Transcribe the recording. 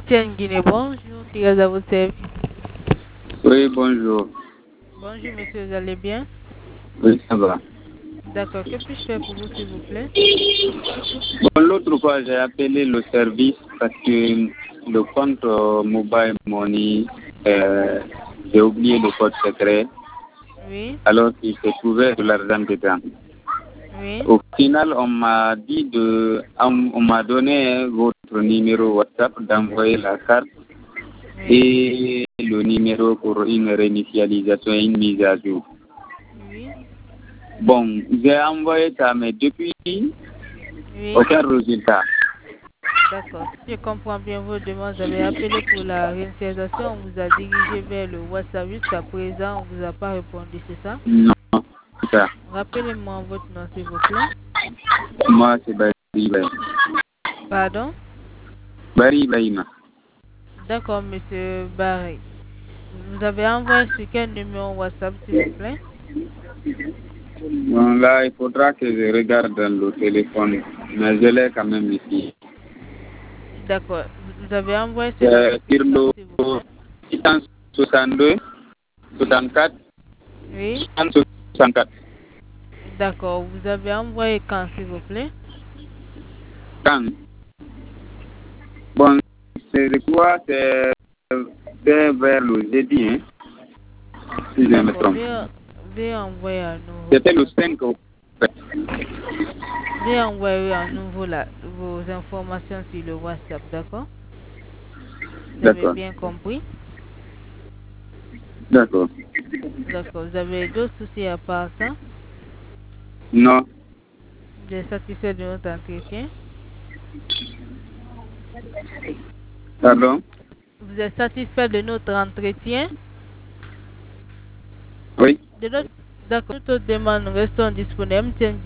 MTN Guinée, bonjour, Thérèse à votre service. Oui, bonjour. Bonjour monsieur, vous allez bien? Oui, ça va. D'accord, que puis-je faire pour vous s'il vous plaît? Bon, l'autre fois, j'ai appelé le service parce que le compte Mobile Money, j'ai oublié le code secret, Oui, alors qu'il se trouvait de l'argent dedans. oui, Au final, on m'a donné votre numéro WhatsApp d'envoyer la carte oui, et le numéro pour une réinitialisation et une mise à jour. oui, Bon, j'ai envoyé ça, mais depuis, oui. aucun résultat. D'accord, si je comprends bien vos demandes, vous avez appelé pour la réinitialisation, on vous a dirigé vers le WhatsApp jusqu'à présent, on vous a pas répondu, c'est ça? Non, c'est ça. Rappelez-moi votre nom s'il vous plaît. Moi, c'est Barry Ibrahima. Pardon? Barry Ibrahima. D'accord, monsieur Barry. Vous avez envoyé sur quel numéro WhatsApp s'il vous plaît? Bon, là, il faudra que je regarde dans le téléphone, mais je l'ai quand même ici. D'accord, vous avez envoyé sur Sur l'application le s'il vous plaît? 662, 64, Oui, 64. d'accord, vous avez envoyé quand s'il vous plaît? Quand? Bon, je crois que c'est vers le jeudi, hein, si je me D'accord, trompe. veuillez envoyer à nouveau. C'était le D'accord? 5 au Veuillez envoyer à nouveau vos informations sur le WhatsApp, d'accord? Vous avez D'accord. bien compris? D'accord. D'accord, vous avez d'autres soucis à part ça? Non. Vous êtes satisfait de notre entretien? Pardon? Vous êtes satisfait de notre entretien? Oui. D'accord, toute autre demande, nous restons disponibles.